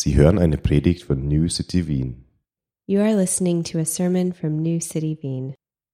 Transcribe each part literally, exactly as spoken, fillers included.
Sie hören eine Predigt von New City Wien. You are listening to a sermon from New City Wien.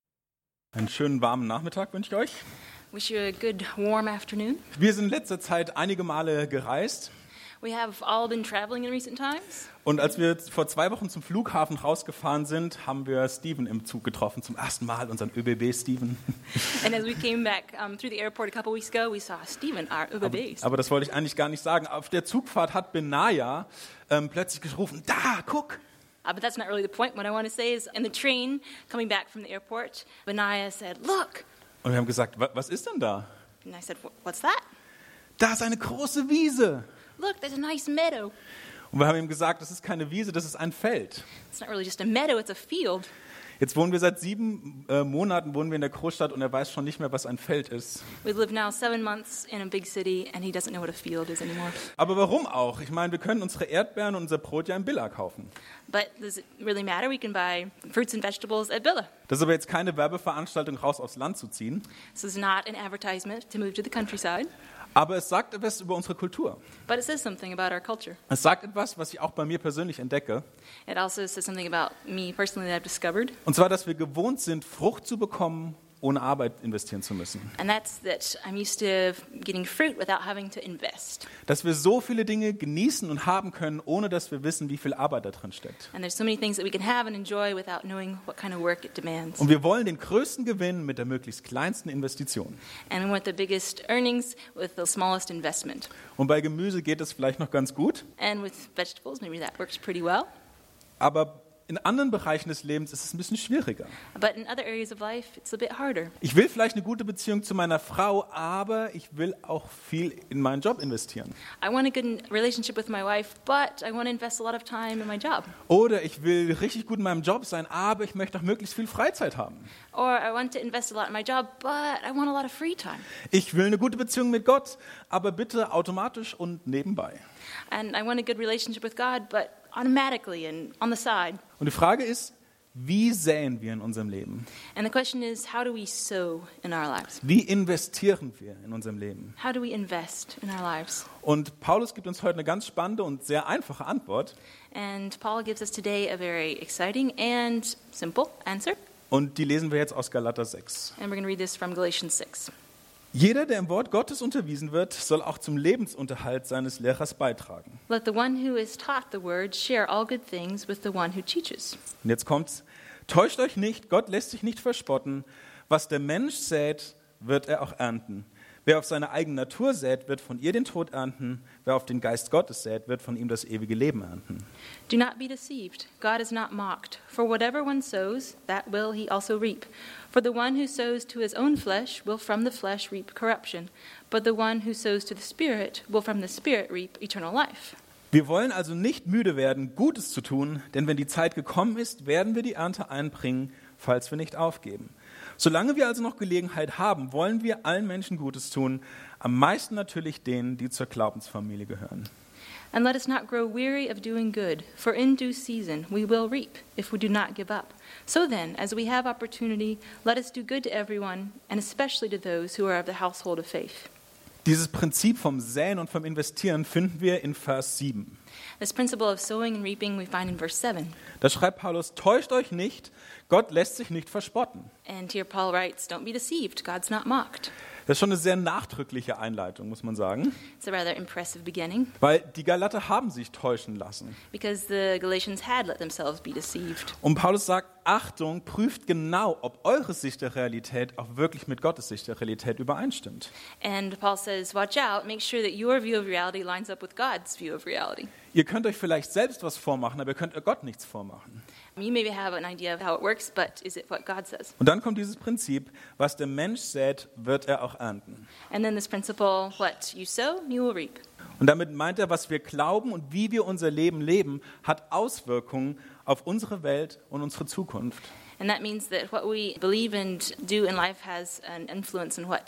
Einen schönen warmen Nachmittag wünsche ich euch. Wish you a good warm afternoon. Wir sind in letzter Zeit einige Male gereist. We have all been traveling in recent times. Und als wir vor zwei Wochen zum Flughafen rausgefahren sind, haben wir Steven im Zug getroffen. Zum ersten Mal unseren ÖBB Steven. And as we came back um, through the airport a couple weeks ago, we saw Steven, our Aber, ÖBB. aber das wollte ich eigentlich gar nicht sagen. Auf der Zugfahrt hat Benaya ähm, plötzlich gerufen, da, guck! Uh, but that's not really the point. What I want to say is, in the train coming back from the airport, Benaya said, "Look." Und wir haben gesagt, was ist denn da? And I said, "What's that?" Da ist eine große Wiese. Look, there's a nice meadow. Und wir haben ihm gesagt, das ist keine Wiese, das ist ein Feld. It's not really just a meadow, it's a field. Jetzt wohnen wir seit sieben äh, Monaten wohnen wir in der Großstadt und er weiß schon nicht mehr, was ein Feld ist. We live now seven months in a big city, and he doesn't know what a field is anymore. Aber warum auch? Ich meine, wir können unsere Erdbeeren und unser Brot ja im Billa kaufen. But does it really matter? We can buy fruits and vegetables at Billa. Das ist aber jetzt keine Werbeveranstaltung, raus aufs Land zu ziehen. This is not an advertisement to move to the countryside. Aber es sagt etwas über unsere Kultur. But it says something about our culture. Es sagt etwas, was ich auch bei mir persönlich entdecke. It also says something about me personally that I've discovered. Und zwar, dass wir gewohnt sind, Frucht zu bekommen, ohne Arbeit investieren zu müssen. And that's that I'm used to getting fruit without having to invest. Dass wir so viele Dinge genießen und haben können, ohne dass wir wissen, wie viel Arbeit da drin steckt. And there's so many things that we can have and enjoy without knowing what kind of work it demands. Und wir wollen den größten Gewinn mit der möglichst kleinsten Investition. And we want the biggest earnings with the smallest investment. Und bei Gemüse geht es vielleicht noch ganz gut. And with vegetables, maybe that works pretty well. Aber in anderen Bereichen des Lebens ist es ein bisschen schwieriger. But in other areas of life, it's a bit harder. Ich will vielleicht eine gute Beziehung zu meiner Frau, aber ich will auch viel in meinen Job investieren. I want a good relationship with my wife, but I want to invest a lot of time in my job. Oder ich will richtig gut in meinem Job sein, aber ich möchte auch möglichst viel Freizeit haben. Or I want to invest a lot in my job, but I want a lot of free time. Ich will eine gute Beziehung mit Gott, aber bitte automatisch und nebenbei. And I want a good relationship with God, but automatically and on the side. Und die Frage ist, wie säen wir in unserem Leben? And the question is, how do we sow in our lives? Wie investieren wir in unserem Leben? How do we invest in our lives? Und Paulus gibt uns heute eine ganz spannende und sehr einfache Antwort. And Paul gives us today a very exciting and simple answer. Und die lesen wir jetzt aus Galater sechs. And we're going to read this from Galatians six. Jeder, der im Wort Gottes unterwiesen wird, soll auch zum Lebensunterhalt seines Lehrers beitragen. Let the one who is taught the word share all good things with the one who teaches. Und jetzt kommt's. Täuscht euch nicht, Gott lässt sich nicht verspotten. Was der Mensch sät, wird er auch ernten. Wer auf seine eigene Natur sät, wird von ihr den Tod ernten. Wer auf den Geist Gottes sät, wird von ihm das ewige Leben ernten. Do not be deceived. God is not mocked. For whatever one sows, that will he also reap. For the one who sows to his own flesh will from the flesh reap corruption. But the one who sows to the Spirit will from the Spirit reap eternal life. Wir wollen also nicht müde werden, Gutes zu tun, denn wenn die Zeit gekommen ist, werden wir die Ernte einbringen, falls wir nicht aufgeben. Solange wir also noch Gelegenheit haben, wollen wir allen Menschen Gutes tun, am meisten natürlich denen, die zur Glaubensfamilie gehören. And let us not grow weary of doing good, for in due season we will reap, if we do not give up. So then, as we have opportunity, let us do good to everyone, and especially to those who are of the household of faith. Dieses Prinzip vom Säen und vom Investieren finden wir in Vers sieben. This principle of sowing and reaping we find in verse seven. Da schreibt Paulus, täuscht euch nicht, Gott lässt sich nicht verspotten. And here Paul writes, don't be deceived, God's not mocked. Das ist schon eine sehr nachdrückliche Einleitung, muss man sagen. It's a rather impressive beginning, Weil die Galater haben sich täuschen lassen. because the Galatians had let themselves be deceived. Und Paulus sagt, Achtung, prüft genau, ob eure Sicht der Realität auch wirklich mit Gottes Sicht der Realität übereinstimmt. And Paul says, watch out, make sure that your view of reality lines up with God's view of reality. Ihr könnt euch vielleicht selbst was vormachen, aber ihr könnt Gott nichts vormachen. You maybe have an idea of how it works, but is it what God says? Und dann kommt dieses Prinzip, was der Mensch sät, wird er auch ernten. And then this principle, what you sow, you will reap. Und damit meint er, was wir glauben und wie wir unser Leben leben, hat Auswirkungen auf unsere Welt und unsere Zukunft. And that means that what we believe and do in life has an influence in what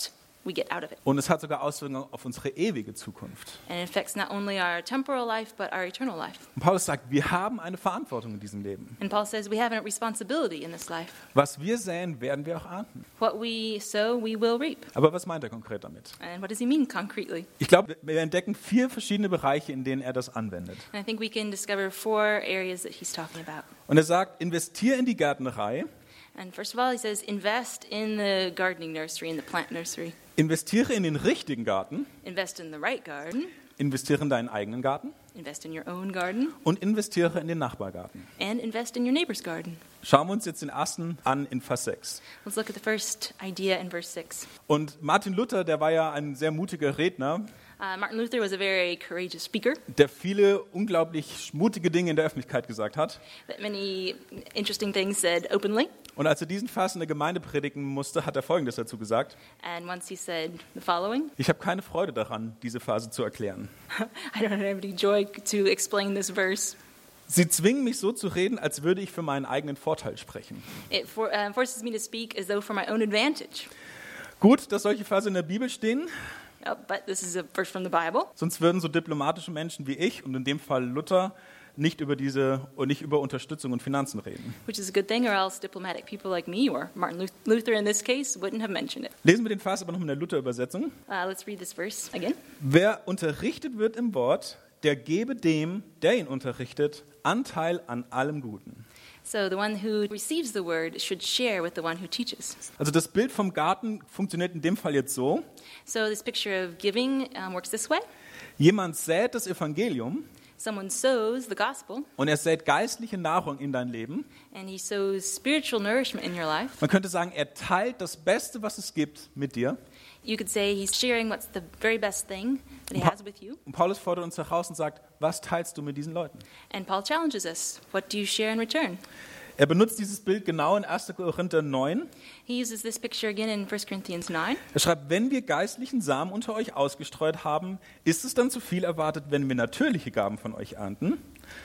we get out of it. Und es hat sogar Auswirkungen auf unsere ewige Zukunft. And it affects not only our temporal life, but our eternal life. Und Paulus sagt, wir haben eine Verantwortung in diesem Leben. And Paul says we have a responsibility in this life. Was wir säen, werden wir auch ernten. What we sow, we will reap. Aber was meint er konkret damit? And what does he mean concretely? Ich glaube, wir entdecken vier verschiedene Bereiche, in denen er das anwendet. And I think we can discover four areas that he's talking about. Und er sagt, investier in die Gärtnerei, And first of all, he says, invest in the gardening nursery, in the plant nursery. investiere in den richtigen Garten, Invest in the right garden. investiere in deinen eigenen Garten Invest in your own garden. und investiere in den Nachbargarten. And invest in your neighbor's garden. Schauen wir uns jetzt den ersten an in Vers sechs. Let's look at the first idea in verse six. Und Martin Luther, der war ja ein sehr mutiger Redner, Uh, Martin Luther was a very courageous speaker der viele unglaublich mutige Dinge in der Öffentlichkeit gesagt hat. that many interesting things said openly. Und als er diesen Vers in der Gemeinde predigen musste, hat er Folgendes dazu gesagt: And once he said the following, Ich habe keine Freude daran, diese Verse zu erklären. I don't have any joy to explain this verse. Sie zwingen mich so zu reden, als würde ich für meinen eigenen Vorteil sprechen. It for, uh, forces me to speak as though for my own advantage. Gut, dass solche Verse in der Bibel stehen, Oh, but this is a verse from the Bible. sonst würden so diplomatische Menschen wie ich und in dem Fall Luther nicht über diese und nicht über Unterstützung und Finanzen reden. Which is a good thing, or else diplomatic people like me or Martin Luth- Luther in this case wouldn't have mentioned it. Lesen wir den Vers aber noch in der Luther-Übersetzung. Uh, let's read this verse again. Wer unterrichtet wird im Wort, der gebe dem, der ihn unterrichtet, Anteil an allem Guten. So the one who receives the word should share with the one who teaches. Also das Bild vom Garten funktioniert in dem Fall jetzt so: So this picture of giving um, works this way. Jemand sät das Evangelium Someone sows the gospel, und er sät geistliche Nahrung in dein Leben. and he sows spiritual nourishment in your life. Man könnte sagen, er teilt das Beste, was es gibt, mit dir. You could say he's sharing what's the very best thing that he has with you. Und Paulus fordert uns heraus und sagt, was teilst du mit diesen Leuten? And Paul challenges us. What do you share in return? Er benutzt dieses Bild genau in erster Korinther neun. He uses this picture again in First Corinthians nine. Er schreibt, wenn wir geistlichen Samen unter euch ausgestreut haben, ist es dann zu viel erwartet, wenn wir natürliche Gaben von euch ernten?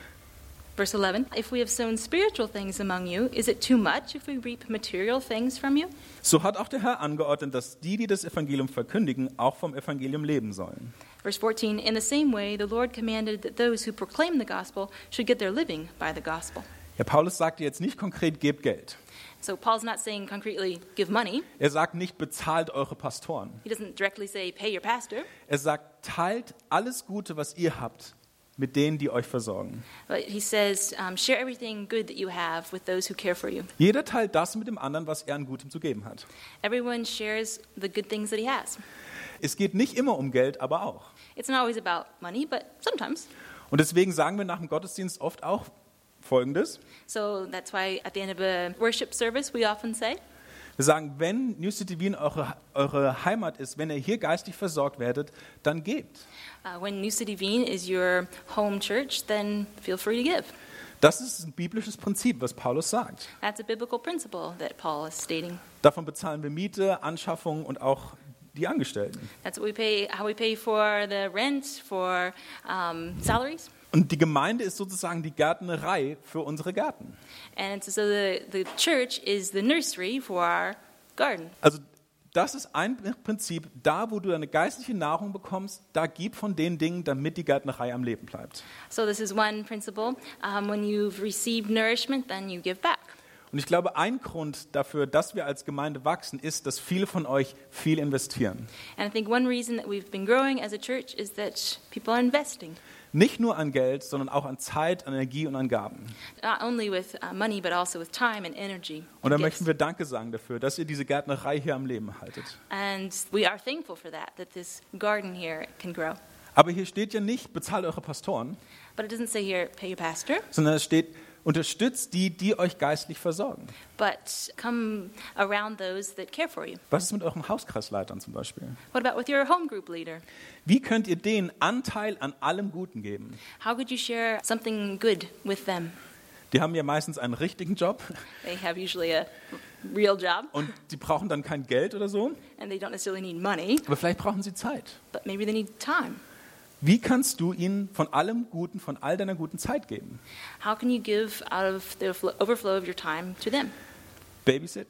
Verse eleven. If we have sown spiritual things among you, is it too much if we reap material things from you? So hat auch der Herr angeordnet, dass die, die das Evangelium verkündigen, auch vom Evangelium leben sollen. Verse fourteen. In the same way, the Lord commanded that those who proclaim the gospel should get their living by the gospel. Ja, Paulus sagte jetzt nicht konkret, gebt Geld. So Paul's not saying concretely, give money. Er sagt nicht, bezahlt eure Pastoren. He doesn't directly say, pay your pastor. Er sagt, teilt alles Gute, was ihr habt, mit denen, die euch versorgen. But he says, um, share everything good that you have with those who care for you. Jeder teilt das mit dem anderen, was er an Gutem zu geben hat. Everyone shares the good things that he has. Es geht nicht immer um Geld, aber auch. It's not always about money, but sometimes. Und deswegen sagen wir nach dem Gottesdienst oft auch Folgendes. So that's why at the end of a worship service, we often say, Wir sagen, wenn New City Wien eure, eure Heimat ist, wenn ihr hier geistig versorgt werdet, dann gebt. uh, when New City Wien is your home church, then feel free to give. Das ist ein biblisches Prinzip, was Paulus sagt. That's a biblical principle that Paul is stating. Davon bezahlen wir Miete, Anschaffung und auch die Angestellten. That's what we pay, how we pay for the rent, for um, salaries. Und die Gemeinde ist sozusagen die Gärtnerei für unsere Gärten. And so the, the church is the nursery for our garden. Also das ist ein Prinzip, da wo du eine geistliche Nahrung bekommst, da gib von den Dingen, damit die Gärtnerei am Leben bleibt. So this is one principle. Um, when you've received nourishment, then you give back. Und ich glaube, ein Grund dafür, dass wir als Gemeinde wachsen, ist, dass viele von euch viel investieren. And I think one reason that we've been growing as a church is that people are investing. Nicht nur an Geld, sondern auch an Zeit, an Energie und an Gaben. Not only with uh, money, but also with time and energy. Und da and möchten gifts. wir Danke sagen dafür, dass ihr diese Gärtnerei hier am Leben haltet. And we are thankful for that, that this garden here can grow. Aber hier steht ja nicht, bezahlt eure Pastoren, But it doesn't say here, pay your pastor, sondern es steht, unterstützt die, die euch geistlich versorgen. but come around those that care for you. Was ist mit euren Hauskreisleitern zum Beispiel? What about with your home group leader? Wie könnt ihr denen Anteil an allem Guten geben? How could you share something good with them? Die haben ja meistens einen richtigen Job They have usually a real job, und die brauchen dann kein Geld oder so, and they don't necessarily need money, aber vielleicht brauchen sie Zeit. but maybe they need time. Wie kannst du ihnen von allem Guten, von all deiner guten Zeit geben? How can you give out of the flo- overflow of your time to them? Babysitten?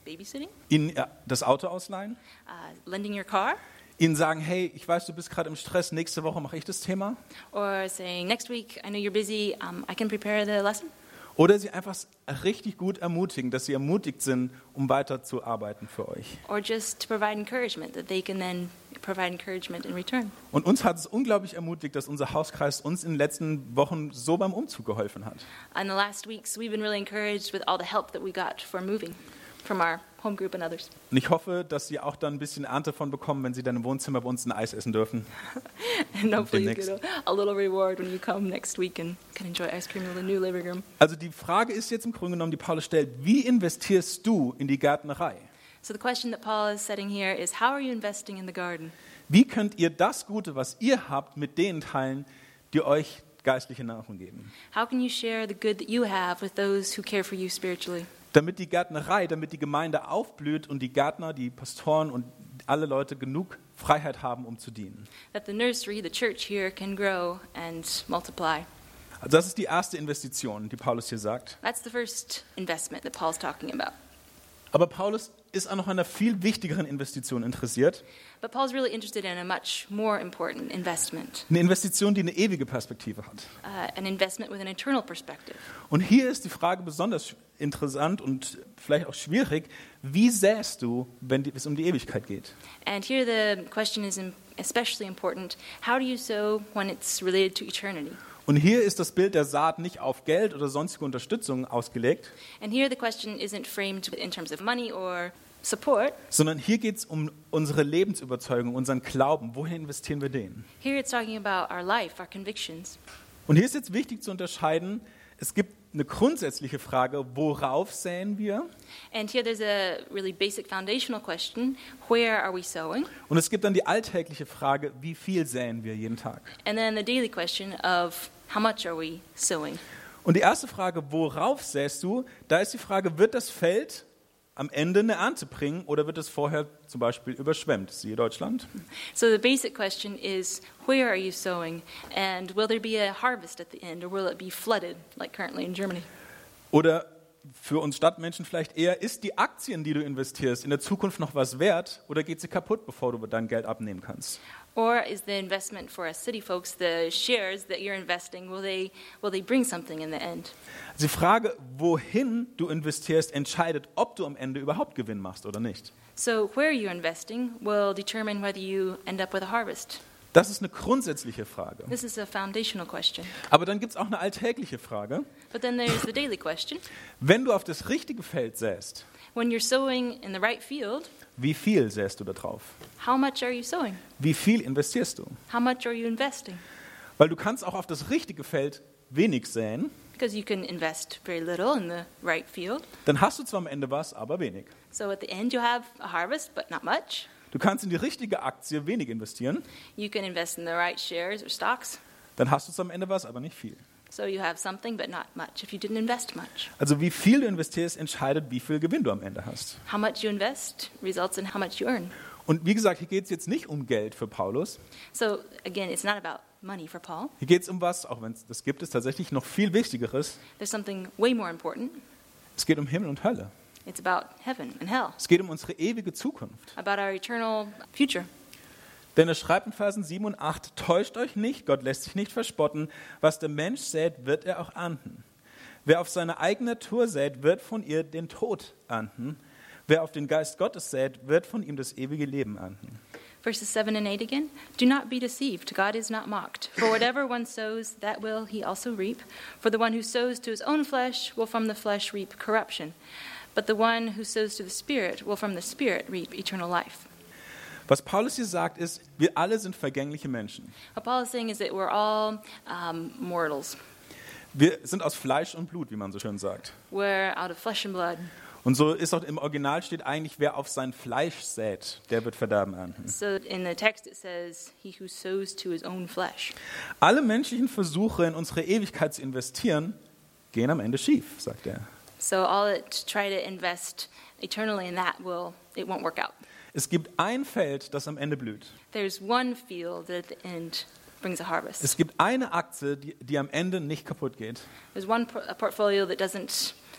babysitting, ihnen äh, das Auto ausleihen, uh, lending your car, ihnen sagen, hey, ich weiß, du bist gerade im Stress, nächste Woche mache ich das Thema. or saying, next week, I know you're busy, um, I can prepare the lesson. Oder sie einfach richtig gut ermutigen, dass sie ermutigt sind, um weiter zu arbeiten für euch. Or just to provide encouragement, that they can then provide encouragement in return. Und uns hat es unglaublich ermutigt, dass unser Hauskreis uns in den letzten Wochen so beim Umzug geholfen hat. In the last weeks, we've been really encouraged with all the help that we got for moving from our home group and others. Und ich hoffe, dass sie auch dann ein bisschen Ernte von bekommen, wenn sie dann im Wohnzimmer bei uns ein Eis essen dürfen. And hopefully you Demnächst. get a, a little reward when you come next week and can enjoy ice cream in the new living room. Also die Frage ist jetzt im Grunde genommen, die Paulus stellt, wie investierst du in die Gärtnerei? So the question that Paul is setting here is, how are you investing in the garden? Wie könnt ihr das Gute, was ihr habt, mit denen teilen, die euch geistliche Nahrung geben? How can you share the good that you have with those who care for you spiritually? Damit die Gärtnerei, damit die Gemeinde aufblüht und die Gärtner, die Pastoren und alle Leute genug Freiheit haben, um zu dienen. That the nursery, the church here, can grow and multiply. Also das ist die erste Investition, die Paulus hier sagt. That's the first investment that Paul's talking about. Aber Paulus ist auch noch an einer viel wichtigeren Investition interessiert. But Paul's really interested in a much more important investment, Eine Investition, die eine ewige Perspektive hat. uh, an investment with an eternal perspective. Und hier ist die Frage besonders interessant und vielleicht auch schwierig. Wie säst du, wenn es um die Ewigkeit geht? And here the question is im- especially important. How do you sow when it's related to eternity? Und hier ist das Bild der Saat nicht auf Geld oder sonstige Unterstützung ausgelegt, And here the question isn't framed in terms of money or support. sondern hier geht es um unsere Lebensüberzeugung, unseren Glauben. Wohin investieren wir den? Here it's talking about our life, our convictions. Und hier ist jetzt wichtig zu unterscheiden, es gibt eine grundsätzliche Frage, worauf säen wir? And here there's a really basic foundational question, where are we sowing? Und es gibt dann die alltägliche Frage, wie viel säen wir jeden Tag? And then the daily question of how much are we sowing? Und die erste Frage, worauf säst du? Da ist die Frage, wird das Feld am Ende eine Ernte bringen oder wird es vorher zum Beispiel überschwemmt? Siehe Deutschland. So the basic question is, where are you sowing? And will there be a harvest at the end, or will it be flooded, like currently in Germany? Oder für uns Stadtmenschen vielleicht eher, ist die Aktien, die du investierst, in der Zukunft noch was wert oder geht sie kaputt, bevor du dein Geld abnehmen kannst? Or is the investment for us city folks, the shares that you're investing, will they will they bring something in the end? Die Frage, wohin du investierst, entscheidet, ob du am Ende überhaupt Gewinn machst oder nicht. So where you're investing will determine whether you end up with a harvest. Das ist eine grundsätzliche Frage. This is a foundational question. Aber dann gibt es auch eine alltägliche Frage. But then there's the daily question. Wenn du auf das richtige Feld säst, When you're sowing in the right field, wie viel säst du da drauf? how much are you sowing? Wie viel investierst du? How much are you investing? Weil du kannst auch auf das richtige Feld wenig säen, Because you can invest very little in the right field. dann hast du zwar am Ende was, aber wenig. So at the end you'll have a harvest, but not much. Du kannst in die richtige Aktie wenig investieren, You can invest in the right shares or stocks. dann hast du zwar am Ende was, aber nicht viel. So you have something, but not much if you didn't invest much. Also wie viel du investierst, entscheidet, wie viel Gewinn du am Ende hast. How much you invest results in how much you earn. Und wie gesagt, hier geht es jetzt nicht um Geld für Paulus. So again, it's not about money for Paul. Hier geht es um was, auch wenn es das gibt, ist tatsächlich noch viel Wichtigeres. There's something way more important. Es geht um Himmel und Hölle. It's about heaven and hell, Es geht um unsere ewige Zukunft. about our eternal future. Denn er schreibt in Versen sieben und acht, täuscht euch nicht, Gott lässt sich nicht verspotten, was der Mensch sät, wird er auch ernten. Wer auf seine eigene Natur sät, wird von ihr den Tod ernten. Wer auf den Geist Gottes sät, wird von ihm das ewige Leben ernten. Verses seven and eight again. Do not be deceived. God is not mocked. For whatever one sows, that will he also reap. For the one who sows to his own flesh will from the flesh reap corruption. But the one who sows to the Spirit will from the Spirit reap eternal life. Was Paulus hier sagt, ist, wir alle sind vergängliche Menschen. What Paul is saying is that we're all um, mortals. Wir sind aus Fleisch und Blut, wie man so schön sagt. We're out of flesh and blood. Und so ist auch im Original steht eigentlich, wer auf sein Fleisch sät, der wird Verderben ernten. So in the text it says, he who sows to his own flesh. Alle menschlichen Versuche, in unsere Ewigkeit zu investieren, gehen am Ende schief, sagt er. So all that try to invest eternally in that will, it won't work out. Es gibt ein Feld, das am Ende blüht. There's one field that at the end brings a harvest. Es gibt eine Aktie, die, die am Ende nicht kaputt geht. There's one por- a portfolio that doesn't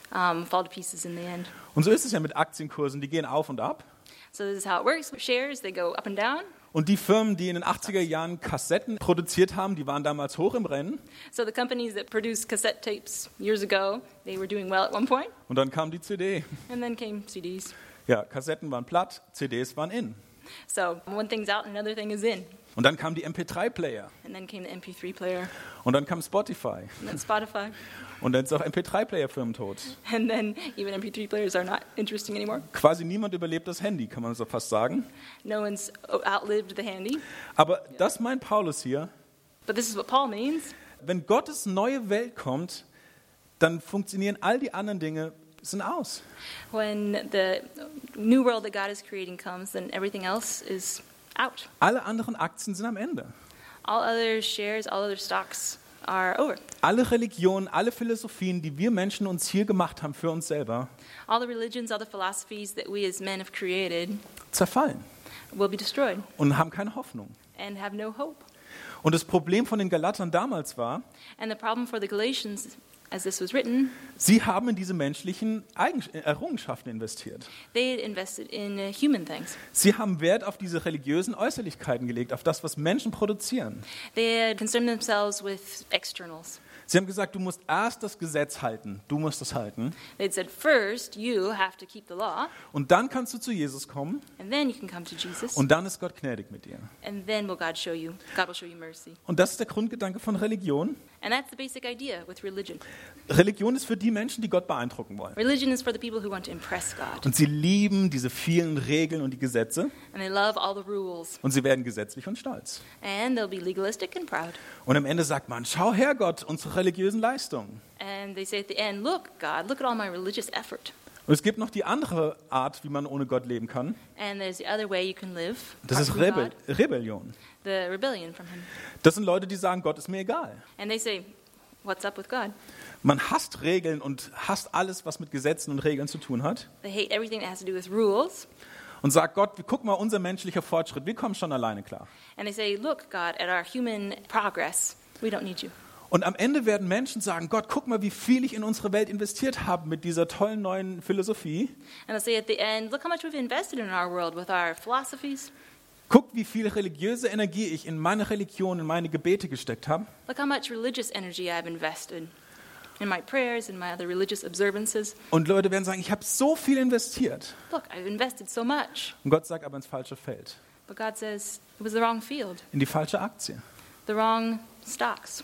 um, fall to pieces in the end. Und so ist es ja mit Aktienkursen, die gehen auf und ab. So this is how it works. Shares, they go up and down. Und die Firmen, die in den achtziger Jahren Kassetten produziert haben, die waren damals hoch im Rennen. So the companies that produced cassette tapes years ago, they were doing well at one point. Und dann kam die C D. And then came C Ds. Ja, Kassetten waren platt, C Ds waren in. So one thing's out, another thing is in. Und dann kam die M P drei Player. And then came the M P three player. Und dann kam Spotify. And then Spotify. Und dann ist auch M P drei Player firmentot. And then even M P three players are not interesting anymore. Quasi niemand überlebt das Handy, kann man so fast sagen. No one's outlived the handy. Aber das meint Paulus hier. But this is what Paul means. Wenn Gottes neue Welt kommt, dann funktionieren all die anderen Dinge sind aus. When the new world that God is creating comes, then everything else is out. Alle anderen Aktien sind am Ende. All other shares, all other stocks are over. Alle Religionen, alle Philosophien, die wir Menschen uns hier gemacht haben für uns selber, All the religions, all the philosophies that we as men have created zerfallen will be destroyed und haben keine Hoffnung. and have no hope. Und das Problem von den Galatern damals war, And the problem for the Galatians, as this was written, sie haben in diese menschlichen Eigen- Errungenschaften investiert. they had invested in uh, human things. Sie haben Wert auf diese religiösen Äußerlichkeiten gelegt, auf das, was Menschen produzieren. They had concerned themselves with externals. Sie haben gesagt, du musst erst das Gesetz halten, du musst es halten, They'd said, first, you have to keep the law, und dann kannst du zu Jesus kommen and then you can come to Jesus, und dann ist Gott gnädig mit dir. and then will God show you, God will show you mercy. Und das ist der Grundgedanke von Religion. And that's the basic idea with religion. Religion ist für die Menschen, die Gott beeindrucken wollen. Religion is for the people who want to impress God, Und sie lieben diese vielen Regeln und die Gesetze and they love all the rules, und sie werden gesetzlich und stolz. and they'll be legalistic and proud. Und am Ende sagt man, schau her Gott, unsere religiösen Leistungen. And they say at the end, look, God, look at all my religious effort. Und es gibt noch die andere Art, wie man ohne Gott leben kann. And there's the other way you can live, Das apart ist from Rebe God, Rebellion. the rebellion from him. Das sind Leute, die sagen, Gott ist mir egal. And they say, what's up with God? Man hasst Regeln und hasst alles, was mit Gesetzen und Regeln zu tun hat. They hate everything that has to do with rules. Und sagt Gott, guck mal, unser menschlicher Fortschritt, wir kommen schon alleine klar. And they say, look, God, at our human progress, we don't need you. Und am Ende werden Menschen sagen, Gott, guck mal, wie viel ich in unsere Welt investiert habe mit dieser tollen neuen Philosophie. And they'll say at the end, look how much we've invested in our world with our philosophies. Guck, wie viel religiöse Energie ich in meine Religion, in meine Gebete gesteckt habe. Look how much religious energy I've invested in my prayers, in my other religious observances. Und Leute werden sagen, ich habe so viel investiert. Look, I've invested so much. Und Gott sagt aber ins falsche Feld, But God says it was the wrong field, in die falsche Aktie. the wrong stocks.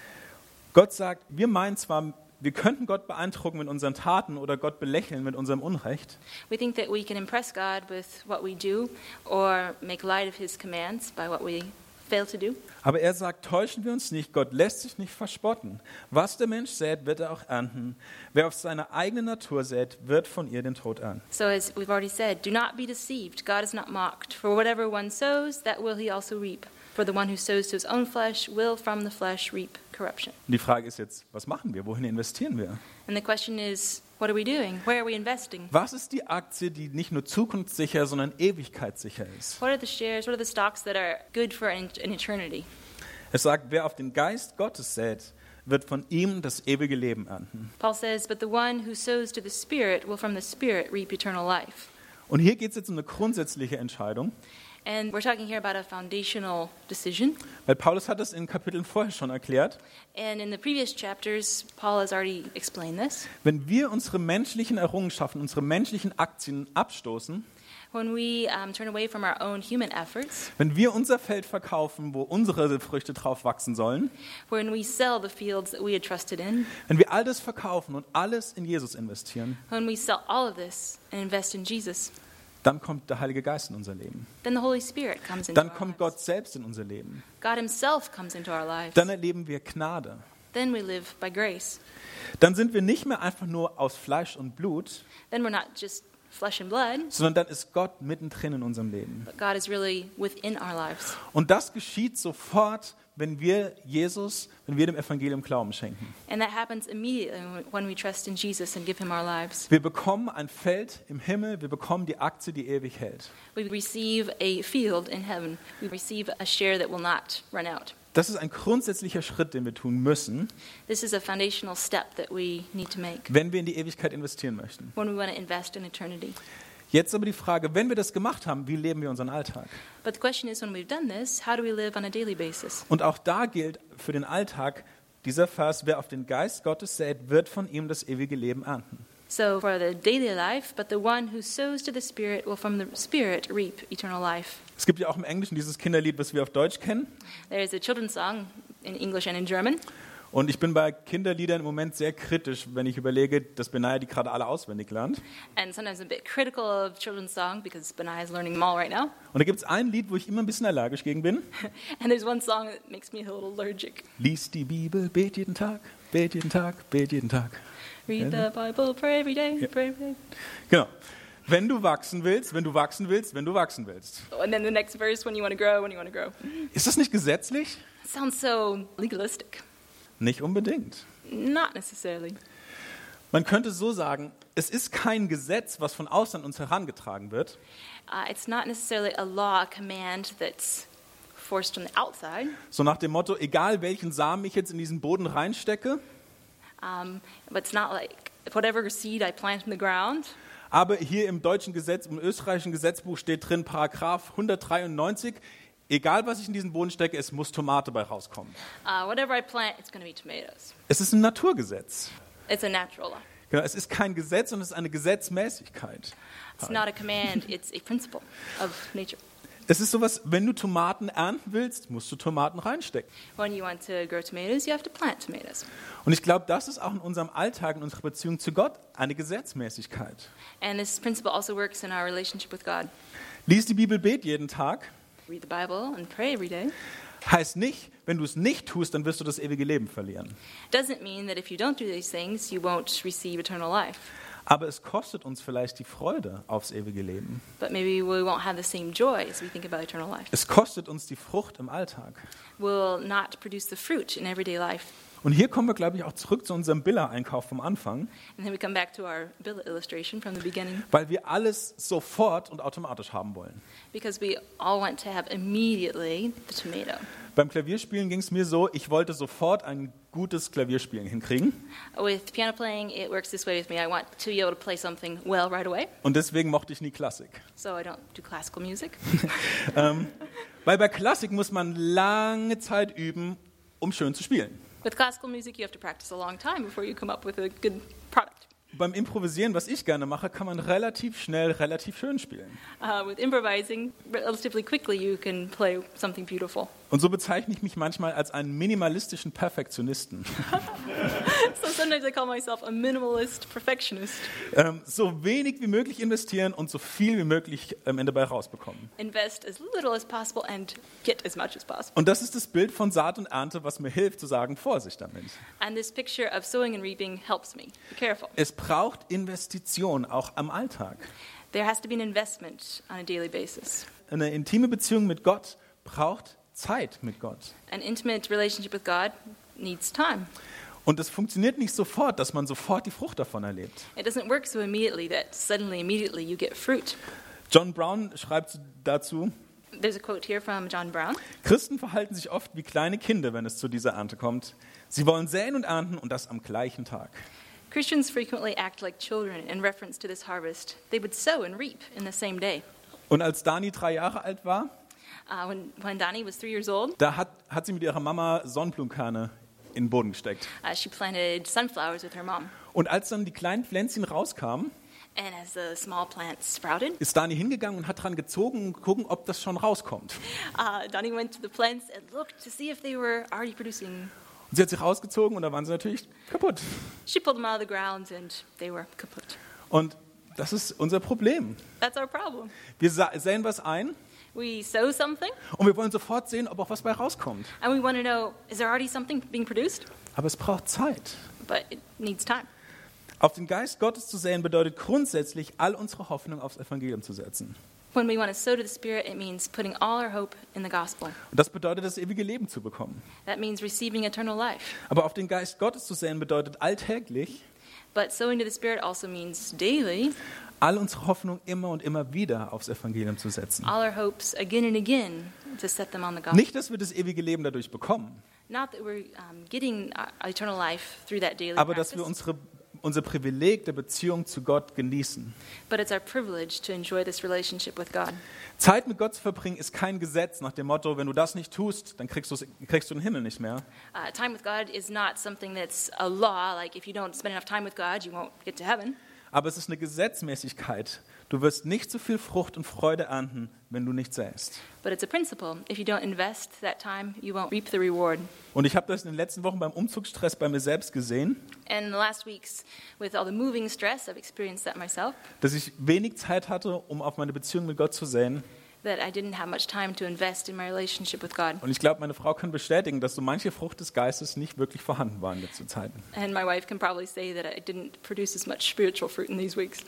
Gott sagt, wir meinen zwar, wir könnten Gott beeindrucken mit unseren Taten oder Gott belächeln mit unserem Unrecht, We think that we can impress God with what we do or make light of his commands by what we fail to do. aber er sagt, täuschen wir uns nicht, Gott lässt sich nicht verspotten. Was der Mensch sät, wird er auch ernten. Wer auf seine eigene Natur sät, wird von ihr den Tod ernten. So as we've already said, do not be deceived. God is not mocked. For whatever one sows, that will he also reap. For the one who sows to his own flesh will from the flesh reap corruption. Und die Frage ist jetzt, was machen wir? Wohin investieren wir? And the question is, what are we doing? Where are we investing? Was ist die Aktie, die nicht nur zukunftssicher, sondern ewigkeitssicher ist? What are the shares, what are the stocks that are good for an, an eternity? Es sagt, wer auf den Geist Gottes sät, wird von ihm das ewige Leben ernten. Paul says, but the one who sows to the Spirit will from the Spirit reap eternal life. Und hier geht es jetzt um eine grundsätzliche Entscheidung, And we're talking here about a foundational decision. weil Paulus hat es in Kapiteln vorher schon erklärt. And in the previous chapters, Paul has already explained this. Wenn wir unsere menschlichen Errungenschaften, unsere menschlichen Aktien abstoßen, When we um, turn away from our own human efforts, wenn wir unser Feld verkaufen, wo unsere Früchte drauf wachsen sollen, when we sell the fields that we had trusted in, wenn wir all das verkaufen und alles in Jesus investieren, when we sell all of this and invest in Jesus, dann kommt der Heilige Geist in unser Leben. then the Holy Spirit comes into Dann our kommt lives. Gott selbst in unser Leben. God himself comes into our lives. Dann erleben wir Gnade. Then we live by grace. Dann sind wir nicht mehr einfach nur aus Fleisch und Blut, Then we're not just flesh and blood, sondern dann ist Gott mittendrin in unserem Leben. but God is really within our lives. Und das geschieht sofort, wenn wir Jesus, wenn wir dem Evangelium Glauben schenken. And that happens immediately when we trust in Jesus and give him our lives. Wir bekommen ein Feld im Himmel, wir bekommen die Aktie, die ewig hält. We receive a field in heaven. We receive a share that will not run out. Das ist ein grundsätzlicher Schritt, den wir tun müssen, This is a foundational step that we need to make wenn wir in die Ewigkeit investieren möchten. when we want to invest in eternity. Jetzt aber die Frage, wenn wir das gemacht haben, wie leben wir unseren Alltag? But the question is, when we've done this, how do we live on a daily basis? Und auch da gilt für den Alltag dieser Vers, wer auf den Geist Gottes sät, wird von ihm das ewige Leben ernten. So for the daily life, but the one who sows to the Spirit will from the Spirit reap eternal life. Es gibt ja auch im Englischen dieses Kinderlied, was wir auf Deutsch kennen. There is a children's song in English and in German. Und ich bin bei Kinderliedern im Moment sehr kritisch, wenn ich überlege, dass Benaya die gerade alle auswendig lernt. And sometimes a bit critical of children's song because Benai is learning them all right now. Und da gibt es ein Lied, wo ich immer ein bisschen allergisch gegen bin. And there's one song that makes me a little allergic. Lies die Bibel, bet jeden Tag, bet jeden Tag, bet jeden Tag. Read the Bible, pray every day, Ja. pray every day. Genau. Wenn du wachsen willst, wenn du wachsen willst, wenn du wachsen willst. And then the next verse, when you want to grow, when you want to grow. Ist das nicht gesetzlich? It sounds so legalistic. Nicht unbedingt. Not necessarily. Man könnte so sagen, es ist kein Gesetz, was von außen an uns herangetragen wird, Uh, it's not necessarily a law, a command that's forced from the outside. so nach dem Motto, egal welchen Samen ich jetzt in diesen Boden reinstecke, Um, but it's not like whatever seed I plant in the ground. aber hier im deutschen Gesetz, im österreichischen Gesetzbuch steht drin, Paragraph hundertdreiundneunzig, egal was ich in diesen Boden stecke, es muss Tomate bei rauskommen. Uh, whatever I plant, it's going to be tomatoes. Es ist ein Naturgesetz. It's a natural law. Genau, es ist kein Gesetz, sondern es ist eine Gesetzmäßigkeit. It's not a command, it's a principle of nature. Es ist sowas, wenn du Tomaten ernten willst, musst du Tomaten reinstecken. When you want to grow tomatoes, you have to plant tomatoes. Und ich glaube, das ist auch in unserem Alltag, in unserer Beziehung zu Gott, eine Gesetzmäßigkeit. And this principle also works in our relationship with God. Lies die Bibel, bet jeden Tag. Read the Bible and pray every day. Heißt nicht, wenn du es nicht tust, dann wirst du das ewige Leben verlieren. Doesn't mean that if you don't do these things, you won't receive eternal life. Aber es kostet uns vielleicht die Freude aufs ewige Leben. But maybe we won't have the same joy as we think about eternal life. Es kostet uns die Frucht im Alltag. We'll not produce the fruit in everyday life. Und hier kommen wir, glaube ich, auch zurück zu unserem Billa-Einkauf vom Anfang, And then we come back to our billet illustration from the beginning, weil wir alles sofort und automatisch haben wollen. because we all want to have immediately the tomato. Beim Klavierspielen ging es mir so, ich wollte sofort ein gutes Klavierspielen hinkriegen. With piano playing, it works this way with me. I want to be able to play something well right away, Und deswegen mochte ich nie Klassik. so I don't do classical music. ähm, weil bei Klassik muss man lange Zeit üben, um schön zu spielen. With classical music, you have to practice a long time before you come up with a good product. Beim Improvisieren, was ich gerne mache, kann man relativ schnell, relativ schön spielen. Uh, with improvising, relatively quickly, you can play something beautiful. Und so bezeichne ich mich manchmal als einen minimalistischen Perfektionisten. So sometimes I call myself a minimalist perfectionist. ähm, so wenig wie möglich investieren und so viel wie möglich am Ende bei rausbekommen. Invest as little as possible and get as much as possible. Und das ist das Bild von Saat und Ernte, was mir hilft zu sagen, Vorsicht damit. And this picture of sowing and reaping helps me. Be careful. Es braucht Investition, auch am Alltag. There has to be an investment on a daily basis. Eine intime Beziehung mit Gott braucht Zeit mit Gott. An intimate relationship with God needs time. Und es funktioniert nicht sofort, dass man sofort die Frucht davon erlebt. It doesn't work so immediately that suddenly, immediately you get fruit. John Brown schreibt dazu, There's a quote here from John Brown. Christen verhalten sich oft wie kleine Kinder, wenn es zu dieser Ernte kommt. Sie wollen säen und ernten und das am gleichen Tag. Christians frequently act like children in reference to this harvest. They would sow and reap in the same day. Und als Dani drei Jahre alt war, Uh, when, when Donnie was three years old, da hat, hat sie mit ihrer Mama Sonnenblumenkerne in den Boden gesteckt. uh, she planted sunflowers with her mom. Und als dann die kleinen Pflänzchen rauskamen, And as the small plants sprouted, ist Dani hingegangen und hat dran gezogen und gucken, ob das schon rauskommt. uh, Donnie went to the plants and looked to see if they were already producing. Und sie hat sich rausgezogen und da waren sie natürlich kaputt. She pulled them out of the ground and they were kaput. Und das ist unser Problem. That's our problem. Wir sa- säen was ein We sow something und wir wollen sofort sehen, ob auch was bei rauskommt. and we want to know, is there already something being produced? Aber es braucht Zeit. But it needs time. Auf den Geist Gottes zu säen bedeutet grundsätzlich, all unsere Hoffnung aufs Evangelium zu setzen. When we want to sow to the Spirit, it means putting all our hope in the gospel. Und das bedeutet, das ewige Leben zu bekommen. That means receiving eternal life. Aber auf den Geist Gottes zu säen bedeutet alltäglich, But sowing to the Spirit also means daily all unsere Hoffnung immer und immer wieder aufs Evangelium zu setzen. All our hopes again and again to set them on the gospel. Nicht, dass wir das ewige Leben dadurch bekommen, Not that we're um, getting uh, eternal life through that daily aber dass practice, wir unsere, unser Privileg der Beziehung zu Gott genießen. but it's our privilege to enjoy this relationship with God. Zeit mit Gott zu verbringen ist kein Gesetz nach dem Motto, wenn du das nicht tust, dann kriegst, kriegst du den Himmel nicht mehr. Uh, time with God is not something that's a law, like if you don't spend enough time with God, you won't get to heaven. Aber es ist eine Gesetzmäßigkeit. Du wirst nicht so viel Frucht und Freude ernten, wenn du nicht säst. But it's a principle. If you don't invest that time, you won't reap the reward. Und ich habe das in den letzten Wochen beim Umzugsstress bei mir selbst gesehen, And in the last weeks, with all the moving stress, I've experienced that myself, dass ich wenig Zeit hatte, um auf meine Beziehung mit Gott zu säen. that I didn't have much time to invest in my relationship with God. Und ich glaube, meine Frau kann bestätigen, dass so manche Frucht des Geistes nicht wirklich vorhanden war in letzter Zeit. And my wife can probably say that I didn't produce as much spiritual fruit in these weeks.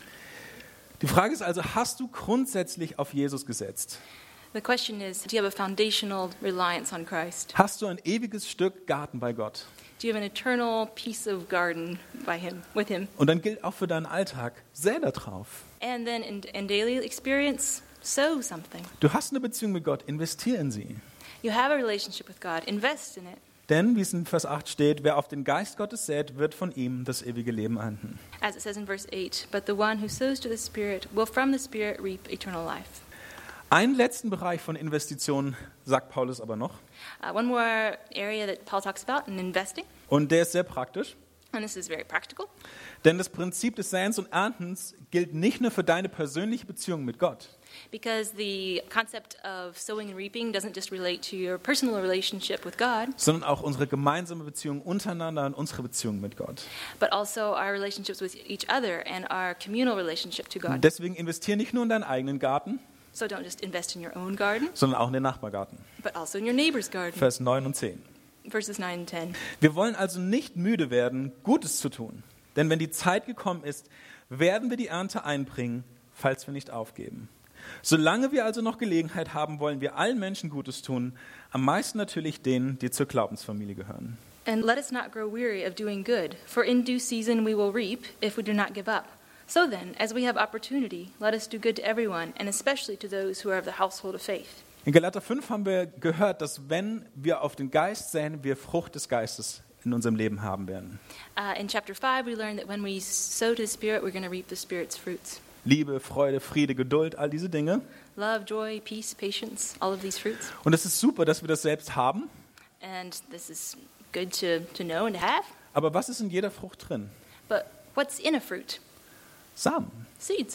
Die Frage ist also, hast du grundsätzlich auf Jesus gesetzt? The question is, do you have a foundational reliance on Christ? Hast du ein ewiges Stück Garten bei Gott? Do you have an eternal piece of garden by Him, with Him? Und dann gilt auch für deinen Alltag, säe da drauf. And then in, in daily experience, sow something. Du hast eine Beziehung mit Gott, investier in sie. You have a relationship with God, invest in it. Denn, wie es in Vers acht steht, wer auf den Geist Gottes sät, wird von ihm das ewige Leben ernten. As it says in verse eight, but the one who sows to the Spirit will from the Spirit reap eternal life. Einen letzten Bereich von Investitionen sagt Paulus aber noch. Uh, one more area that Paul talks about in investing, Und der ist sehr praktisch. and this is very practical, Denn das Prinzip des Säens und Erntens gilt nicht nur für deine persönliche Beziehung mit Gott, because the concept of sowing and reaping doesn't just relate to your personal relationship with God, sondern auch unsere gemeinsame Beziehung untereinander und unsere Beziehung mit Gott. but also our relationships with each other and our communal relationship to God. Deswegen investiere nicht nur in deinen eigenen Garten, So don't just invest in your own garden, sondern auch in den Nachbargarten. but also in your neighbor's garden. Vers neun und zehn. Verses nine and ten. Wir wollen also nicht müde werden, Gutes zu tun. Denn wenn die Zeit gekommen ist, werden wir die Ernte einbringen, falls wir nicht aufgeben. Solange wir also noch Gelegenheit haben, wollen wir allen Menschen Gutes tun, am meisten natürlich denen, die zur Glaubensfamilie gehören. And let us not grow weary of doing good, for in due season we will reap if we do not give up. So then, as we have opportunity, let us do good to everyone, and especially to those who are of the household of faith. In Galater fünf haben wir gehört, dass wenn wir auf den Geist säen, wir Frucht des Geistes in unserem Leben haben werden. Uh, in chapter five, we learned that when we sow to the Spirit, we're going to reap the Spirit's fruits. Liebe, Freude, Friede, Geduld, all diese Dinge. Love, joy, peace, patience, all of these fruits. Und es ist super, dass wir das selbst haben. And this is good to, to know and to have. Aber was ist in jeder Frucht drin? But what's in a fruit? Samen. Seeds.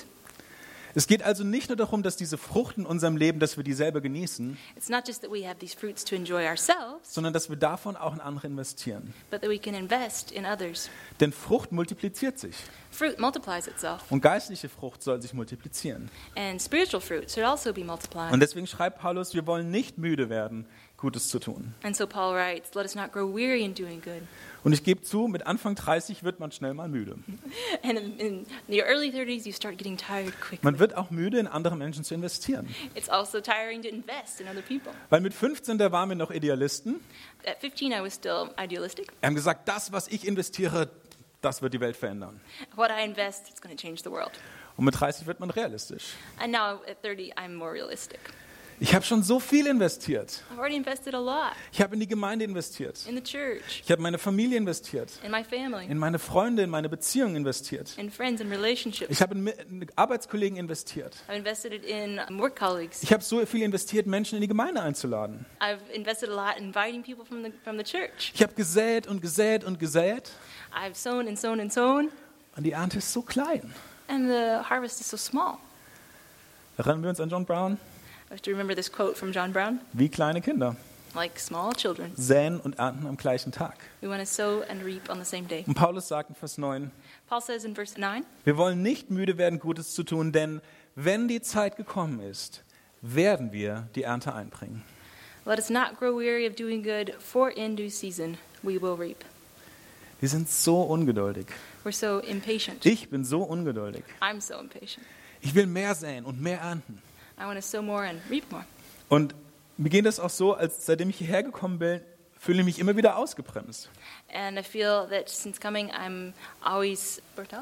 Es geht also nicht nur darum, dass diese Frucht in unserem Leben, dass wir die selber genießen, It's not just that we have these fruits to enjoy ourselves, sondern dass wir davon auch in andere investieren. but that we can invest in others. Denn Frucht multipliziert sich Fruit multiplies itself, und geistliche Frucht soll sich multiplizieren. and spiritual fruit should also be multiplied. Und deswegen schreibt Paulus, wir wollen nicht müde werden, Gutes zu tun. And so Paul writes, let us not grow weary in doing good. Und ich gebe zu, mit Anfang dreißig wird man schnell mal müde. And in, in your early thirties, you start getting tired quickly. Man wird auch müde, in andere Menschen zu investieren. It's also tiring to invest in other people. Weil mit fünfzehn, da waren wir noch Idealisten. At fifteen, I was still idealistic. Wir haben gesagt, das, was ich investiere, das wird die Welt verändern. What I invest, it's going to change the world. Und mit dreißig wird man realistisch. And now at thirty, I'm more realistic. Ich habe schon so viel investiert. I've already invested a lot Ich habe in die Gemeinde investiert. in the church, Ich habe in meine Familie investiert. in my family, In meine Freunde, in meine Beziehungen investiert. in friends and relationships. Ich habe in, Mi- in Arbeitskollegen investiert. I've invested it in work colleagues. Ich habe so viel investiert, Menschen in die Gemeinde einzuladen. I've invested a lot in inviting people from the, from the church. Ich habe gesät und gesät und gesät. I've sown and sown and sown, Und die Ernte ist so klein. and the harvest is so small. Erinnern wir uns an John Brown? I have to remember this quote from John Brown, Wie kleine Kinder. like small children. Säen und ernten am gleichen Tag. We want to sow and reap on the same day. Und Paulus sagt in Vers neun, Paul says in verse nine, wir wollen nicht müde werden, Gutes zu tun, denn wenn die Zeit gekommen ist, werden wir die Ernte einbringen. let us not grow weary of doing good, for in due season we will reap. Wir sind so ungeduldig. We're so impatient. Ich bin so ungeduldig. I'm so impatient. Ich will mehr säen und mehr ernten. I want to sow more and reap more. Und mir geht das auch so, als seitdem ich hierher gekommen bin, fühle ich mich immer wieder ausgebremst. And I feel that since coming, I'm always burnt out.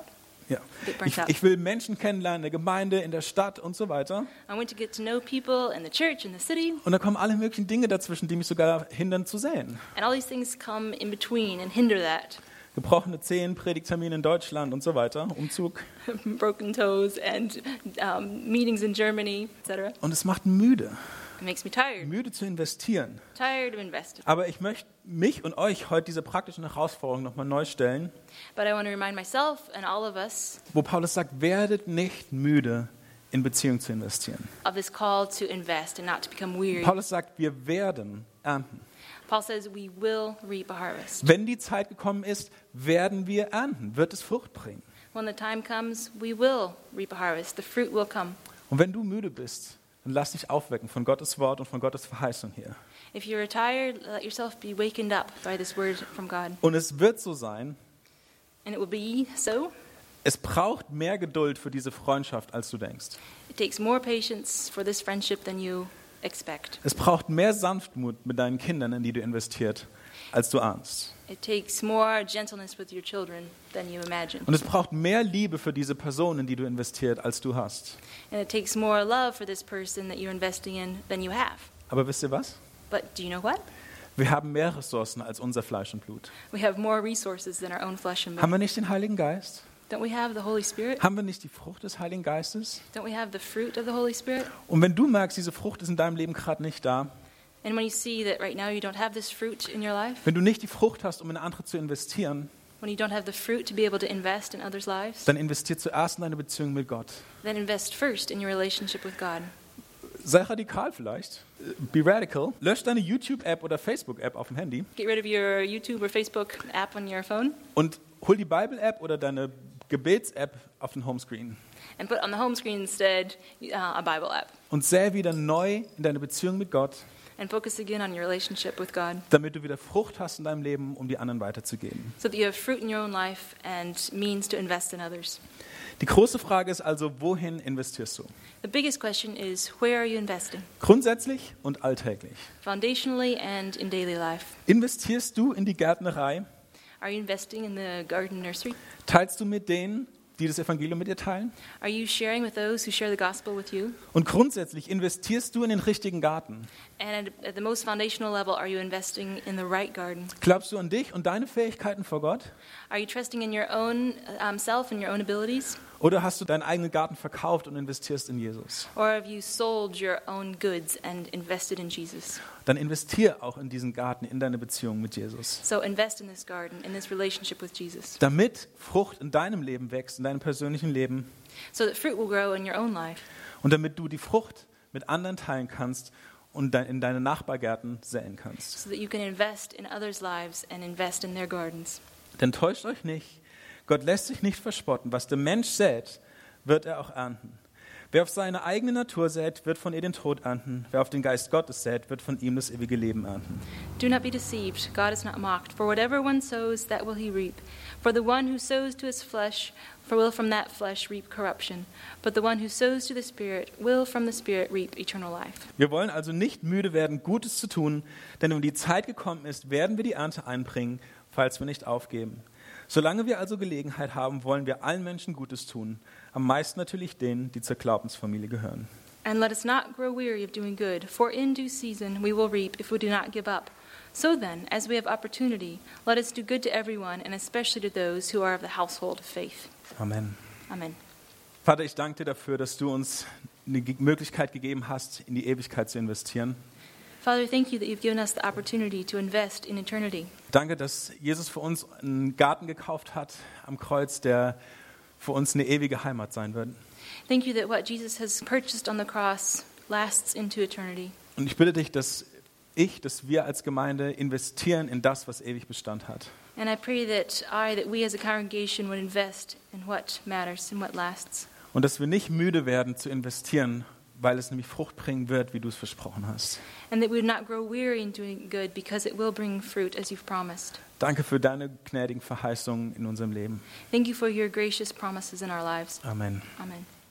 Ja. a bit burnt Ich, out. ich will Menschen kennenlernen, in der Gemeinde, in der Stadt und so weiter. I want to get to know people in the church, in the city, Und da kommen alle möglichen Dinge dazwischen, die mich sogar hindern zu säen. and all these things come in between and hinder that. Gebrochene Zehen, Predigttermine in Deutschland und so weiter, Umzug. Broken toes and um, meetings in Germany, et cetera. Und es macht müde, It makes me tired, müde zu investieren. tired of investing. Aber ich möchte mich und euch heute diese praktischen Herausforderungen nochmal neu stellen, But I want to remind myself and all of us wo Paulus sagt, werdet nicht müde, in Beziehung zu investieren. of this call to invest and not to become weary. Paulus sagt, wir werden ernten. Paul says we will reap a harvest. Wenn die Zeit gekommen ist, werden wir ernten, wird es Frucht bringen. When the time comes, we will reap a harvest. The fruit will come. Und wenn du müde bist, dann lass dich aufwecken von Gottes Wort und von Gottes Verheißung hier. If you're tired, let yourself be wakened up by this word from God. Und es wird so sein, And it will be so. es braucht mehr Geduld für diese Freundschaft, als du denkst. It takes more patience for this friendship than you expect. Es braucht mehr Sanftmut mit deinen Kindern, in die du investiert, als du ahnst. It takes more gentleness with your children than you imagine. Und es braucht mehr Liebe für diese Person, in die du investiert, als du hast. And it takes more love for this person that you're investing in than you have. Aber wisst ihr was? But do you know what? Wir haben mehr Ressourcen als unser Fleisch und Blut. We have more resources than our own flesh and Haben bone. wir nicht den Heiligen Geist? Don't we have the Holy Spirit? Haben wir nicht die Frucht des Heiligen Geistes? Don't we have the fruit of the Holy Spirit? Und wenn du merkst, diese Frucht ist in deinem Leben gerade nicht da, And when you see that right now you don't have this fruit in your life, wenn du nicht die Frucht hast, um in andere zu investieren, when you don't have the fruit to be able to invest in others' lives, dann investier zuerst in deine Beziehung mit Gott. then invest first in your relationship with God. Sei radikal vielleicht. Be radical. Lösch deine YouTube-App oder Facebook-App auf dem Handy Get rid of your YouTube or Facebook app on your phone und hol die Bible-App oder deine Gebets-App auf den Homescreen and put on the home screen instead uh, a Bible app und säe wieder neu in deine Beziehung mit Gott, and focus again on your relationship with God damit du wieder Frucht hast in deinem Leben, um die anderen weiterzugeben. so that you have fruit in your own life and means to invest in others. Die große Frage ist also, wohin investierst du? The biggest question is, where are you investing? Grundsätzlich und alltäglich. Foundationally and in daily life. Investierst du in die Gärtnerei? Are you investing in the garden nursery? Teilst du mit denen, die das Evangelium mit dir teilen? Are you sharing with those who share the gospel with you? Und grundsätzlich investierst du in den richtigen Garten? And at, at the most foundational level, are you investing in the right garden? Glaubst du an dich und deine Fähigkeiten vor Gott? Are you trusting in your own um, self and your own abilities? Oder hast du deinen eigenen Garten verkauft und investierst in Jesus? Or have you sold your own goods and invested in Jesus? Dann investier auch in diesen Garten, in deine Beziehung mit Jesus. So invest in this garden, in this relationship with Jesus, Damit Frucht in deinem Leben wächst, in deinem persönlichen Leben. so that fruit will grow in your own life, Und damit du die Frucht mit anderen teilen kannst und dein- in deine Nachbargärten säen kannst. so that you can invest in others' lives and invest in their gardens. Denn täuscht euch nicht, Gott lässt sich nicht verspotten. Was der Mensch sät, wird er auch ernten. Wer auf seine eigene Natur sät, wird von ihr den Tod ernten. Wer auf den Geist Gottes sät, wird von ihm das ewige Leben ernten. Do not be deceived. God is not mocked. For whatever one sows, that will he reap. For the one who sows to his flesh, for will from that flesh reap corruption. But the one who sows to the Spirit will from the Spirit reap eternal life. Wir wollen also nicht müde werden, Gutes zu tun, denn wenn die Zeit gekommen ist, werden wir die Ernte einbringen, falls wir nicht aufgeben. Solange wir also Gelegenheit haben, wollen wir allen Menschen Gutes tun, am meisten natürlich denen, die zur Glaubensfamilie gehören. And let us not grow weary of doing good, for in due season we will reap if we do not give up. So then, as we have opportunity, let us do good to everyone, and especially to those who are of the household of faith. Amen. Amen. Vater, ich danke dir dafür, dass du uns eine Ge- Möglichkeit gegeben hast, in die Ewigkeit zu investieren. Father, thank you that you've given us the opportunity to invest in eternity. Danke, dass Jesus für uns einen Garten gekauft hat am Kreuz, der für uns eine ewige Heimat sein wird. Thank you that what Jesus has purchased on the cross lasts into eternity. Und ich bitte dich, dass ich, dass wir als Gemeinde investieren in das, was ewig Bestand hat. And I pray that I, that we as a congregation would invest in what matters and what lasts. Und dass wir nicht müde werden zu investieren, weil es nämlich Frucht bringen wird, wie du es versprochen hast. And that we would not grow weary in doing good because it will bring fruit as you've promised. Danke für deine gnädigen Verheißungen in unserem Leben. Thank you for your gracious promises in our lives. Amen. Amen.